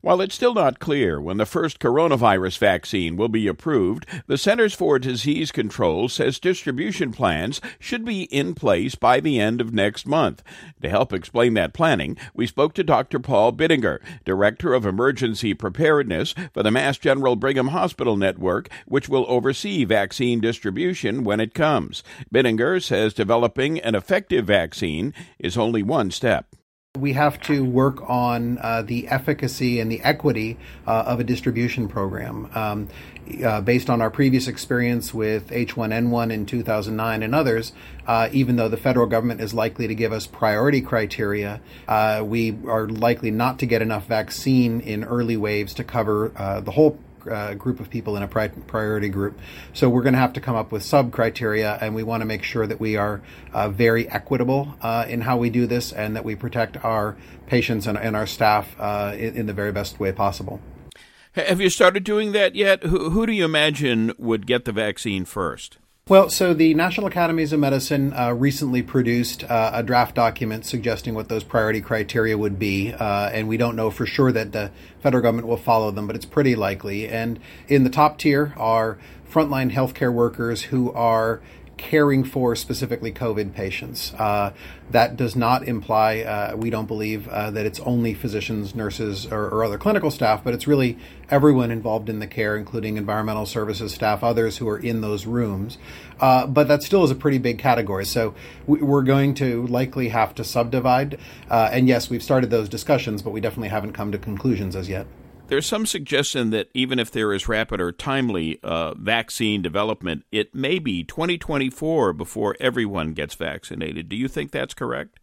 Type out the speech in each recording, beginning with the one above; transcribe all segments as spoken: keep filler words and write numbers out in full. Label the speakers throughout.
Speaker 1: While it's still not clear when the first coronavirus vaccine will be approved, the Centers for Disease Control says distribution plans should be in place by the end of next month. To help explain that planning, we spoke to Doctor Paul Bittinger, Director of Emergency Preparedness for the Mass General Brigham Hospital Network, which will oversee vaccine distribution when it comes. Bittinger says developing an effective vaccine is only one step.
Speaker 2: We have to work on uh, the efficacy and the equity uh, of a distribution program. Um, uh, based on our previous experience with H one N one in two thousand nine and others, uh, even though the federal government is likely to give us priority criteria, uh, we are likely not to get enough vaccine in early waves to cover uh, the whole Uh, group of people in a pri- priority group. So we're going to have to come up with sub-criteria, and we want to make sure that we are uh, very equitable uh, in how we do this and that we protect our patients and, and our staff uh, in, in the very best way possible.
Speaker 1: Have you started doing that yet? Who, who do you imagine would get the vaccine first?
Speaker 2: Well, so the National Academies of Medicine uh, recently produced uh, a draft document suggesting what those priority criteria would be, uh, and we don't know for sure that the federal government will follow them, but it's pretty likely. And in the top tier are frontline healthcare workers who are caring for specifically COVID patients. Uh, that does not imply, uh, we don't believe, uh, that it's only physicians, nurses, or, or other clinical staff, but it's really everyone involved in the care, including environmental services staff, others who are in those rooms. Uh, but that still is a pretty big category. So we, we're going to likely have to subdivide. Uh, and yes, we've started those discussions, but we definitely haven't come to conclusions as yet.
Speaker 1: There's some suggestion that even if there is rapid or timely uh, vaccine development, it may be twenty twenty-four before everyone gets vaccinated. Do you think that's correct?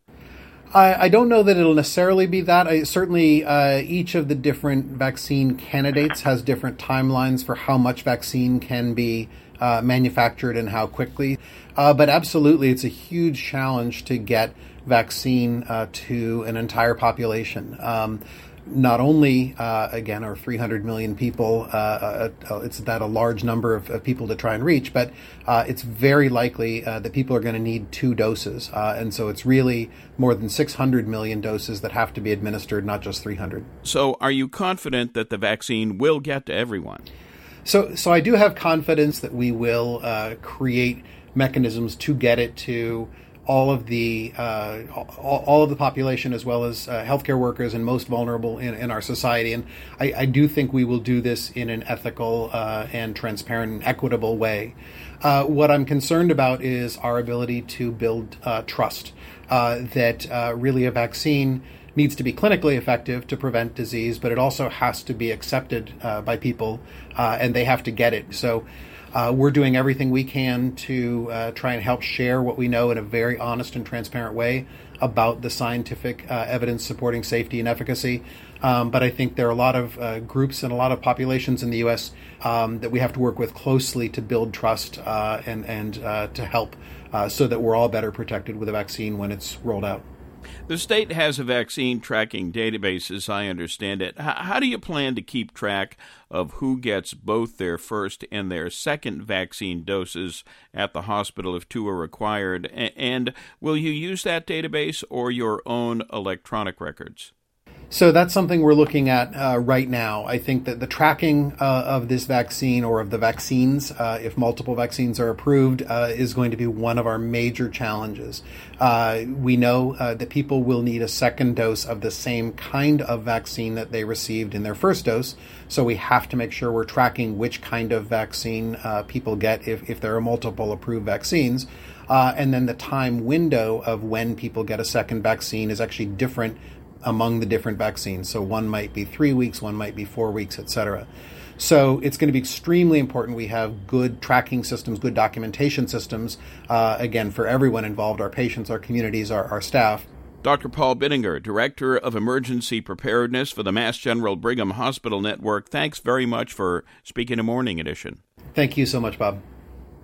Speaker 2: I, I don't know that it'll necessarily be that. I, certainly, uh, each of the different vaccine candidates has different timelines for how much vaccine can be uh, manufactured and how quickly. Uh, but absolutely, it's a huge challenge to get vaccine uh, to an entire population. Um, Not only, uh, again, are three hundred million people, uh, uh, it's that a large number of, of people to try and reach, but uh, it's very likely uh, that people are going to need two doses. Uh, and so it's really more than six hundred million doses that have to be administered, not just three hundred.
Speaker 1: So are you confident that the vaccine will get to everyone?
Speaker 2: So, so I do have confidence that we will uh, create mechanisms to get it to all of the uh, all, all of the population, as well as uh, healthcare workers and most vulnerable in, in our society. And I, I do think we will do this in an ethical uh, and transparent and equitable way. Uh, what I'm concerned about is our ability to build uh, trust, uh, that uh, really a vaccine needs to be clinically effective to prevent disease, but it also has to be accepted uh, by people, uh, and they have to get it. So Uh, we're doing everything we can to uh, try and help share what we know in a very honest and transparent way about the scientific uh, evidence supporting safety and efficacy. Um, but I think there are a lot of uh, groups and a lot of populations in the U S um, that we have to work with closely to build trust uh, and, and uh, to help uh, so that we're all better protected with a vaccine when it's rolled out.
Speaker 1: The state has a vaccine tracking database, as I understand it. H- how do you plan to keep track of who gets both their first and their second vaccine doses at the hospital if two are required? A- and will you use that database or your own electronic records?
Speaker 2: So that's something we're looking at uh, right now. I think that the tracking uh, of this vaccine or of the vaccines, uh, if multiple vaccines are approved, uh, is going to be one of our major challenges. Uh, we know uh, that people will need a second dose of the same kind of vaccine that they received in their first dose. So we have to make sure we're tracking which kind of vaccine uh, people get if, if there are multiple approved vaccines. Uh, and then the time window of when people get a second vaccine is actually different among the different vaccines. So one might be three weeks, one might be four weeks, et cetera. So it's going to be extremely important we have good tracking systems, good documentation systems, uh, again, for everyone involved, our patients, our communities, our, our staff.
Speaker 1: Doctor Paul Bittinger, Director of Emergency Preparedness for the Mass General Brigham Hospital Network, thanks very much for speaking to Morning Edition.
Speaker 2: Thank you so much, Bob.